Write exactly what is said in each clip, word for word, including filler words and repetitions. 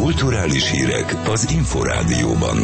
Kulturális hírek az Inforádióban.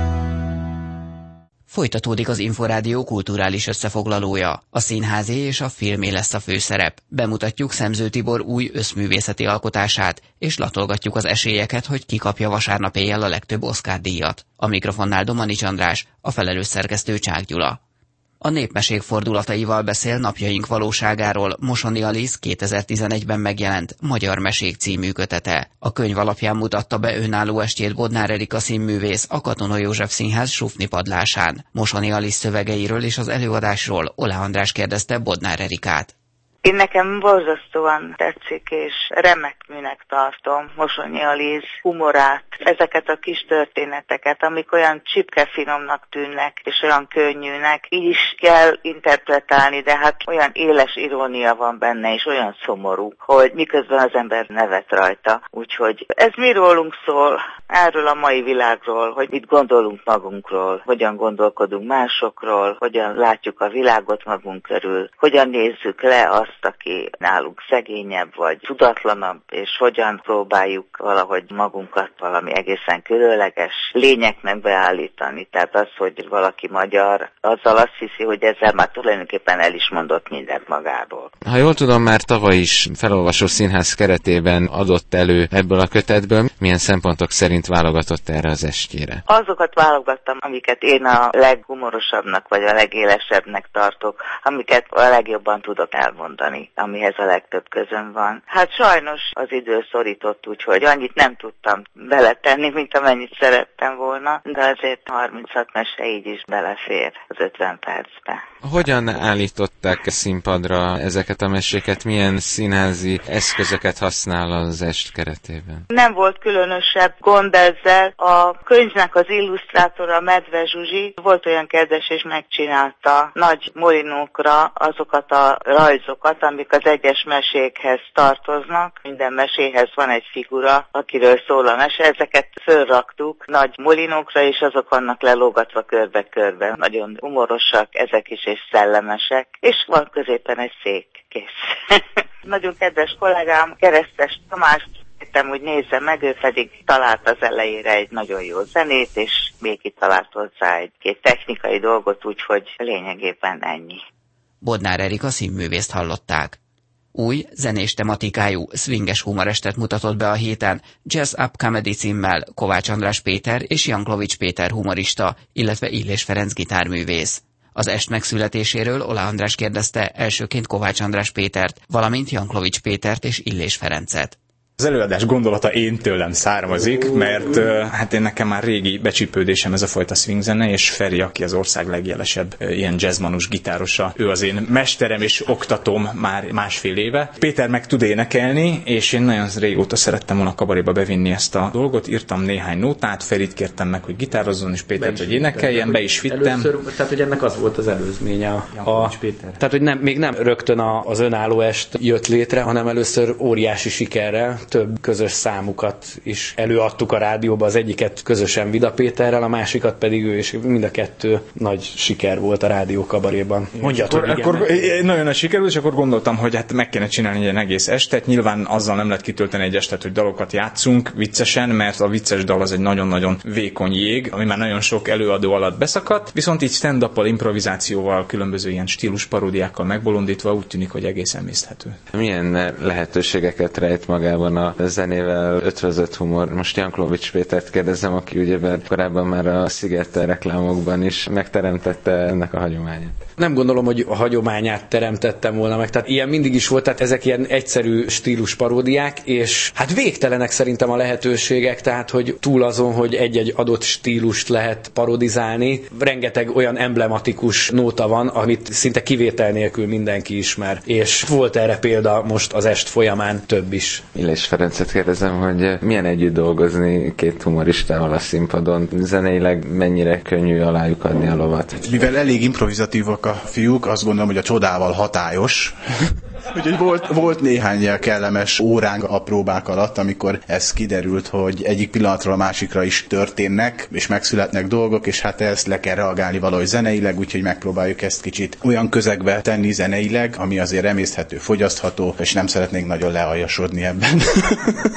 Folytatódik az Inforádió kulturális összefoglalója. A színházi és a filmé lesz a főszerep. Bemutatjuk Szemző Tibor új összművészeti alkotását, és latolgatjuk az esélyeket, hogy ki kapja vasárnap éjjel a legtöbb Oscar-díjat. A mikrofonnál Domanics András, a felelős szerkesztő Csák Gyula. A népmesék fordulataival beszél napjaink valóságáról Mosoni Alisz kétezer-tizenegyben megjelent Magyar Mesék című kötete. A könyv alapján mutatta be önálló estjét Bodnár Erika színművész a Katona József Színház Sufni padlásán. Mosoni Alisz szövegeiről és az előadásról Olá András kérdezte Bodnár Erikát. Én nekem borzasztóan tetszik, és remek műnek tartom Mosonyi Alisz humorát, ezeket a kis történeteket, amik olyan csipkefinomnak tűnnek, és olyan könnyűnek. Így is kell interpretálni, de hát olyan éles irónia van benne, és olyan szomorú, hogy miközben az ember nevet rajta. Úgyhogy ez mi rólunk szól, erről a mai világról, hogy mit gondolunk magunkról, hogyan gondolkodunk másokról, hogyan látjuk a világot magunk körül, hogyan nézzük le azt, aki nálunk szegényebb vagy tudatlanabb, és hogyan próbáljuk valahogy magunkat valami egészen különleges lényeknek beállítani. Tehát az, hogy valaki magyar, azzal azt hiszi, hogy ezzel már tulajdonképpen el is mondott mindent magáról. Ha jól tudom, már tavaly is Felolvasó Színház keretében adott elő ebből a kötetből. Milyen szempontok szerint válogatott erre az estjére? Azokat válogattam, amiket én a leghumorosabbnak vagy a legélesebbnek tartok, amiket a legjobban tudok elmondani, amihez a legtöbb közön van. Hát sajnos az idő szorított, úgyhogy annyit nem tudtam beletenni, mint amennyit szerettem volna, de azért harminchat mese így is belefér az ötven percbe. Hogyan állították színpadra ezeket a meséket? Milyen színházi eszközöket használ az est keretében? Nem volt különösebb gond ezzel. A könyvnek az illusztrátora Medve Zsuzsi volt olyan kedves, és megcsinálta nagy molinókra azokat a rajzokat, amik az egyes mesékhez tartoznak. Minden meséhez van egy figura, akiről szól a mese. Ezeket fölraktuk nagy molinókra, és azok vannak lelógatva körbe-körbe. Nagyon humorosak ezek is, és szellemesek, és van középen egy szék. Kész. Nagyon kedves kollégám, Keresztes Tamást kértem, hogy nézze meg, ő pedig talált az elejére egy nagyon jó zenét, és még itt talált hozzá egy-két technikai dolgot, úgyhogy lényegében ennyi. Bodnár Erika színművészt hallották. Új, zenés tematikájú, swinges humorestet mutatott be a héten Jazz Up Comedy címmel Kovács András Péter és Janklovics Péter humorista, illetve Illés Ferenc gitárművész. Az est megszületéséről Olá András kérdezte elsőként Kovács András Pétert, valamint Janklovics Pétert és Illés Ferencet. Az előadás gondolata én tőlem származik, mert hát én nekem már régi becsípődésem ez a fajta swing zene, és Feri, aki az ország legjelesebb ilyen jazzmanus gitárosa, ő az én mesterem és oktatom már másfél éve. Péter meg tud énekelni, és én nagyon régóta szerettem volna a kabaréba bevinni ezt a dolgot, írtam néhány nótát, Ferit kértem meg, hogy gitározzon, és Pétert, hogy énekeljen, be is vittem. Először, tehát, hogy ennek az volt az előzménye a... a tehát, hogy nem, még nem rögtön az önálló est jött létre, hanem először óriási sikerrel több közös számukat is előadtuk a rádióba, az egyiket közösen Vida Péterrel, a másikat pedig ő, és mind a kettő nagy siker volt a rádió kabaréban. Mondjatok, akkor, igen. Akkor nagyon nagy siker volt, és akkor gondoltam, hogy hát meg kéne csinálni egy egész estet. Nyilván azzal nem lehet kitölteni egy estet, hogy dalokat játszunk viccesen, mert a vicces dal az egy nagyon-nagyon vékony jég, ami már nagyon sok előadó alatt beszakadt, viszont így stand-uppal, improvizációval, különböző ilyen stílus paródiákkal megbolondítva úgy tűnik, hogy egész emészthető. Milyen lehetőségeket rejt magában a zenével ötvözött humor? Most Janklovics Pétert kérdezem, aki ugyebár korábban már a Sziget reklámokban is megteremtette ennek a hagyományát. Nem gondolom, hogy a hagyományát teremtettem volna meg. Tehát ilyen mindig is volt, tehát ezek ilyen egyszerű stílus paródiák, és hát végtelenek szerintem a lehetőségek, tehát hogy túl azon, hogy egy-egy adott stílust lehet parodizálni, rengeteg olyan emblematikus nóta van, amit szinte kivétel nélkül mindenki ismer, és volt erre példa most az est folyamán több is. Illés Ferencet kérdezem, hogy milyen együtt dolgozni két humoristával a színpadon, zeneileg mennyire könnyű alájuk adni a lovat? Mivel elég improvizatívak a fiúk, azt gondolom, hogy a csodával hatályos. Úgyhogy volt, volt néhány ilyen kellemes óránk a próbák alatt, amikor ez kiderült, hogy egyik pillanatról a másikra is történnek, és megszületnek dolgok, és hát ezt le kell reagálni valahogy zeneileg, úgyhogy megpróbáljuk ezt kicsit olyan közegbe tenni zeneileg, ami azért emészthető, fogyasztható, és nem szeretnénk nagyon lealjasodni ebben.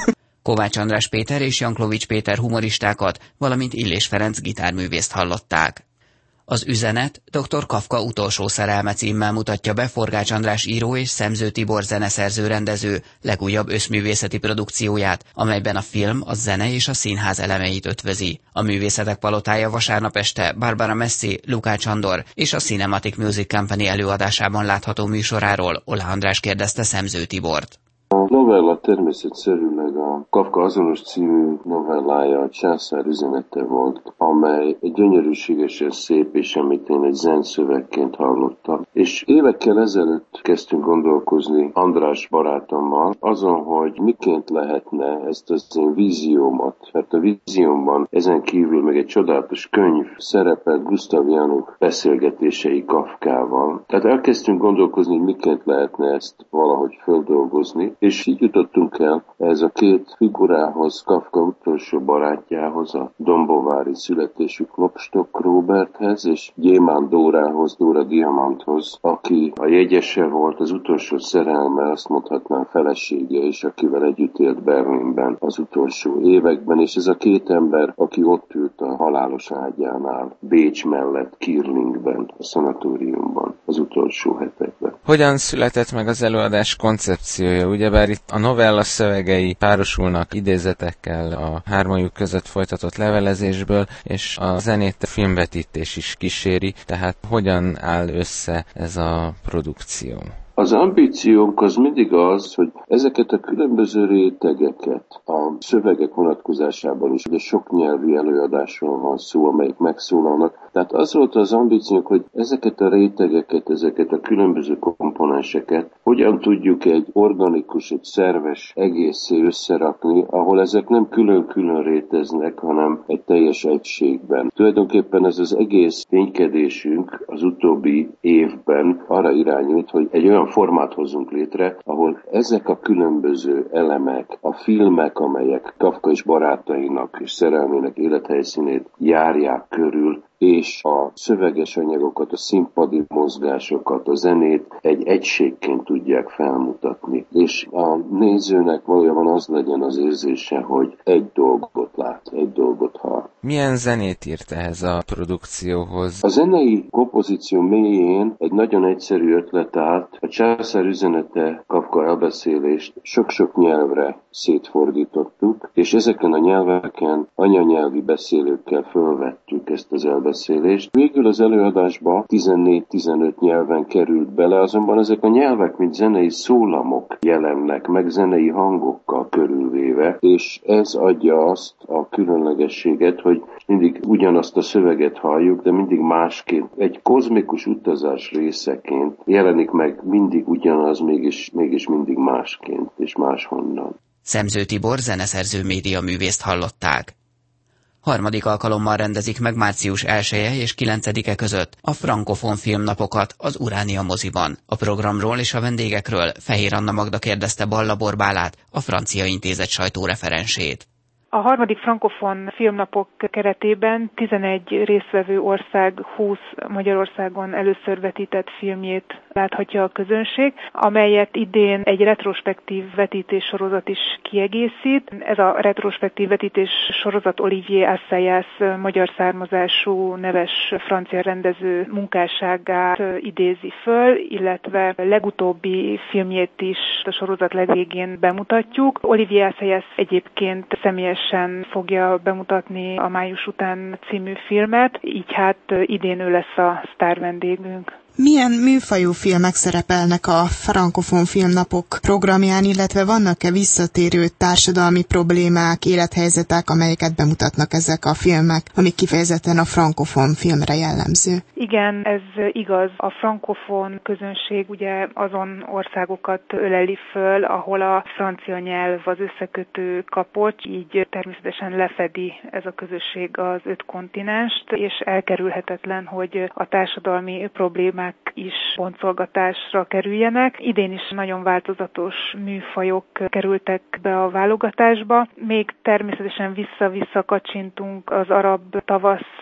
Kovács András Péter és Janklowicz Péter humoristákat, valamint Illés Ferenc gitárművészt hallották. Az üzenet doktor Kafka utolsó szerelme címmel mutatja be Forgács András író és Szemző Tibor zeneszerző rendező legújabb összművészeti produkcióját, amelyben a film, a zene és a színház elemeit ötvözi. A Művészetek Palotája vasárnap este Barbara Messi, Lukács Andor és a Cinematic Music Company előadásában látható műsoráról Ola András kérdezte Szemző Tibort. A novella természetszerűleg a Kafka azonos című novellája, a Császár üzenete volt, amely egy gyönyörűségesen szép, és amit én egy zenszövegként hallottam. És évekkel ezelőtt kezdtünk gondolkozni András barátommal azon, hogy miként lehetne ezt az én víziómat, mert a víziómban ezen kívül még egy csodálatos könyv szerepel Gustav Januk beszélgetései Kafkával. Tehát elkezdtünk gondolkozni, hogy miként lehetne ezt valahogy földolgozni, és így jutottunk el ez a két figurához, Kafka utolsó barátjához, a dombovári születésű Klopstock Róberthez, és Gyémánt Dórához, Dóra Diamanthoz, aki a jegyese volt, az utolsó szerelme, azt mondhatnám felesége, és akivel együtt élt Berlinben az utolsó években, és ez a két ember, aki ott ült a halálos ágyánál, Bécs mellett, Kirlingben, a szanatóriumban az utolsó hetekben. Hogyan született meg az előadás koncepciója? Ugyebár itt a novella szövegei párosulnak idézetekkel a hármajuk között folytatott levelezésből, és a zenét a filmvetítés is kíséri, tehát hogyan áll össze ez a produkció? Az ambíciónk az mindig az, hogy ezeket a különböző rétegeket a szövegek vonatkozásában is, ugye sok nyelvi előadásról van szó, amelyek megszólalnak. Tehát az volt az ambíciónk, hogy ezeket a rétegeket, ezeket a különböző komponenseket hogyan tudjuk egy organikus, egy szerves egészé összerakni, ahol ezek nem külön-külön réteznek, hanem egy teljes egységben. Tulajdonképpen ez az egész ténykedésünk az utóbbi évben arra irányult, hogy egy olyan formát hozzunk létre, ahol ezek a különböző elemek, a filmek, amelyek Kafka és barátainak és szerelmének élethelyszínét járják körül, és a szöveges anyagokat, a színpadi mozgásokat, a zenét egy egységként tudják felmutatni. És a nézőnek valójában az legyen az érzése, hogy egy dolgot lát, egy dolgot hall. Milyen zenét írt ehhez a produkcióhoz? A zenei kompozíció mélyén egy nagyon egyszerű ötlet állt. A Császár üzenete, Kafka elbeszélést sok-sok nyelvre szétfordítottuk, és ezeken a nyelveken anyanyelvi beszélőkkel fölvettük ezt az elbeszélést. Végül az előadásba tizennégy-tizenöt nyelven került bele, azonban ezek a nyelvek, mint zenei szólamok jelennek, meg zenei hangokkal körülvéve, és ez adja azt a különlegességet, hogy mindig ugyanazt a szöveget halljuk, de mindig másként. Egy kozmikus utazás részeként jelenik meg mindig ugyanaz, mégis, mégis mindig másként, és máshonnan. Szemző Tibor zeneszerző médiaművészt hallották. Harmadik alkalommal rendezik meg március elseje és kilencedike között a Frankofon filmnapokat az Uránia moziban. A programról és a vendégekről Fehér Anna Magda kérdezte Balla Borbálát, a Francia Intézet sajtóreferensét. A harmadik frankofon filmnapok keretében tizenegy résztvevő ország húsz Magyarországon először vetített filmjét láthatja a közönség, amelyet idén egy retrospektív vetítés sorozat is kiegészít. Ez a retrospektív vetítés sorozat Olivier Assayas magyar származású neves francia rendező munkásságát idézi föl, illetve legutóbbi filmjét is a sorozat legvégén bemutatjuk. Olivier Assayas egyébként személyes fogja bemutatni a Május után című filmet, így hát idén ő lesz a sztár vendégünk. Milyen műfajú filmek szerepelnek a Frankofon filmnapok programján, illetve vannak-e visszatérő társadalmi problémák, élethelyzetek, amelyeket bemutatnak ezek a filmek, amik kifejezetten a frankofon filmre jellemző? Igen, ez igaz. A frankofon közönség ugye azon országokat öleli föl, ahol a francia nyelv az összekötő kapocs, így természetesen lefedi ez a közösség az öt kontinenst, és elkerülhetetlen, hogy a társadalmi problémák is boncolgatásra kerüljenek. Idén is nagyon változatos műfajok kerültek be a válogatásba. Még természetesen vissza-vissza kacsintunk az arab tavasz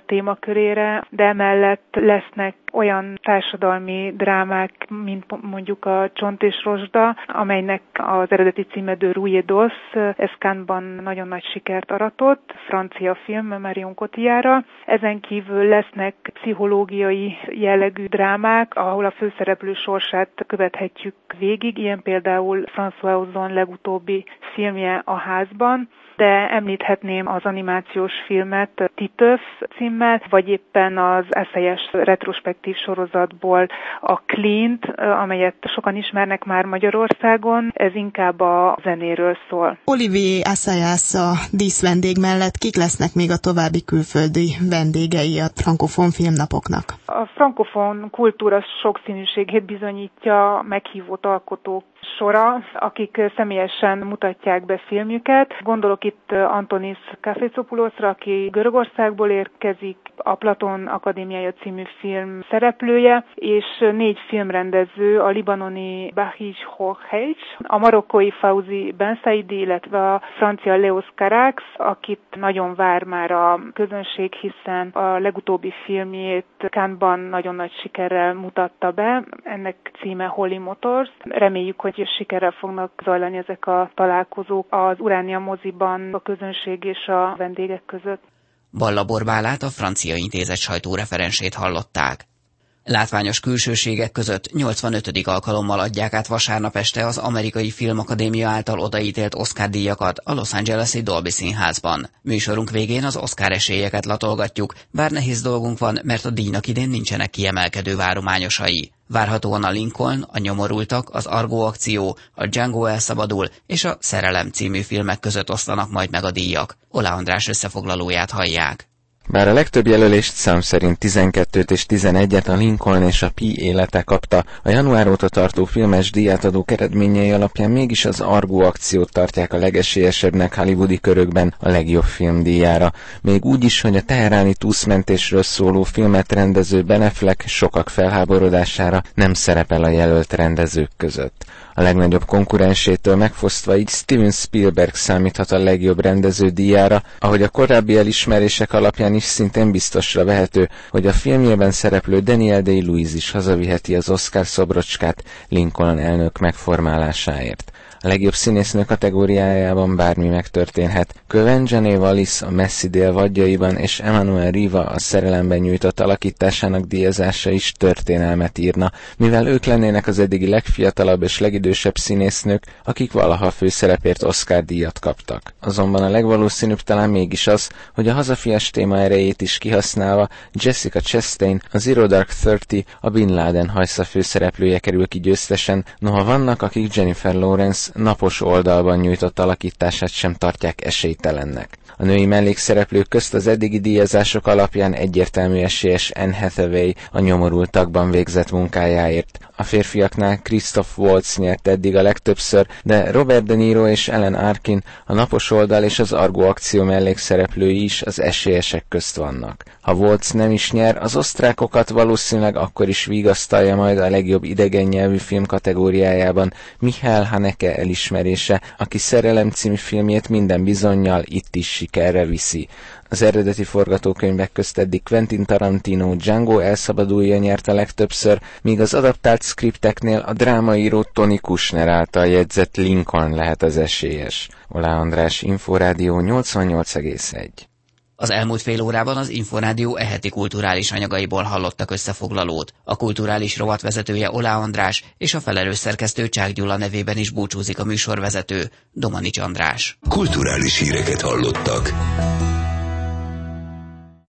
témakörére, de emellett lesznek olyan társadalmi drámák, mint mondjuk a Csont és Rozsda, amelynek az eredeti címe de Rouille d'Os, ez Cannes-ban nagyon nagy sikert aratott, francia film Marion Cotillardra. Ezen kívül lesznek pszichológiai jellegű drámák, ahol a főszereplő sorsát követhetjük végig, ilyen például François Ozon legutóbbi filmje A házban, de említhetném az animációs filmet Titeuf címmel, vagy éppen az eszélyes retrospektív sorozatból a Clint, amelyet sokan ismernek már Magyarországon, ez inkább a zenéről szól. Olivier Assayas a díszvendég mellett kik lesznek még a további külföldi vendégei a frankofon filmnapoknak? A frankofon kultúra sokszínűségét bizonyítja meghívott alkotók sora, akik személyesen mutatják be filmjüket. Gondolok itt Antonis Kafezopoulosra, aki Görögországból érkezik, a Platon Akadémiája című film szereplője, és négy filmrendező, a libanoni Bahij Horheic, a marokkói Fauzi Bensaidi, illetve a francia Leos Carax, akit nagyon vár már a közönség, hiszen a legutóbbi filmjét Cannes-ban nagyon nagy sikerrel mutatta be. Ennek címe Holy Motors. Reméljük, hogy sikerrel fognak zajlani ezek a találkozók az Uránia moziban a közönség és a vendégek között. Balla Borbálát, a Francia Intézet sajtóreferensét hallották. Látványos külsőségek között nyolcvanötödik alkalommal adják át vasárnap este az Amerikai Filmakadémia által odaítélt Oscar-díjakat a Los Angeles-i Dolby Színházban. Műsorunk végén az Oscar esélyeket latolgatjuk, bár nehéz dolgunk van, mert a díjnak idén nincsenek kiemelkedő várományosai. Várhatóan a Lincoln, a Nyomorultak, az Argo akció, a Django elszabadul és a Szerelem című filmek között oszlanak majd meg a díjak. Oláh András összefoglalóját hallják. Bár a legtöbb jelölést szám szerint tizenkettőt és tizenegyet a Lincoln és a Pi élete kapta, a január óta tartó filmes díjátadók eredményei alapján mégis az Argo akciót tartják a legesélyesebbnek hollywoodi körökben a legjobb film díjára. Még úgy is, hogy a teheráni túszmentésről szóló filmet rendező Ben Affleck sokak felháborodására nem szerepel a jelölt rendezők között. A legnagyobb konkurensétől megfosztva így Steven Spielberg számíthat a legjobb rendező díjára, ahogy a korábbi elismerések alapján is szintén biztosra vehető, hogy a filmjében szereplő Daniel Day-Lewis is hazaviheti az Oscar szobrocskát Lincoln elnök megformálásáért. A legjobb színésznő kategóriájában bármi megtörténhet. Köven Jenny Wallis a Messzi dél vadjaiban és Emmanuel Riva a Szerelemben nyújtott alakításának díjazása is történelmet írna, mivel ők lennének az eddigi legfiatalabb és legidősebb színésznők, akik valaha főszerepért Oscar-díjat kaptak. Azonban a legvalószínűbb talán mégis az, hogy a hazafias téma erejét is kihasználva Jessica Chastain, a Zero Dark Thirty, a Bin Laden hajsza főszereplője kerül ki győztesen, noha vannak, akik Jennifer Lawrence napos oldalban nyújtott alakítását sem tartják esélytelennek. A női mellékszereplők közt az eddigi díjazások alapján egyértelmű esélyes Anne Hathaway a Nyomorultakban végzett munkájáért. A férfiaknál Christoph Waltz nyert eddig a legtöbbször, de Robert De Niro és Alan Arkin, a napos oldal és az Argo akció mellékszereplői is az esélyesek közt vannak. Ha Waltz nem is nyer, az osztrákokat valószínűleg akkor is vigasztalja majd a legjobb idegen nyelvű film kategóriájában Michael Haneke elismerése, aki Szerelem című filmjét minden bizonnyal itt is sikerre viszi. Az eredeti forgatókönyvek közt eddig Quentin Tarantino Django elszabadulja nyert a legtöbbször, míg az adaptált skripteknél a drámaíró Tony Kushner által jegyzett Lincoln lehet az esélyes. Oláh András, Inforádió nyolcvannyolc egész egy. Az elmúlt fél órában az Inforádió eheti kulturális anyagaiból hallottak összefoglalót. A kulturális rovatvezetője Oláh András és a felelős szerkesztő Csák Gyula nevében is búcsúzik a műsorvezető, Domanics András. Kulturális híreket hallottak.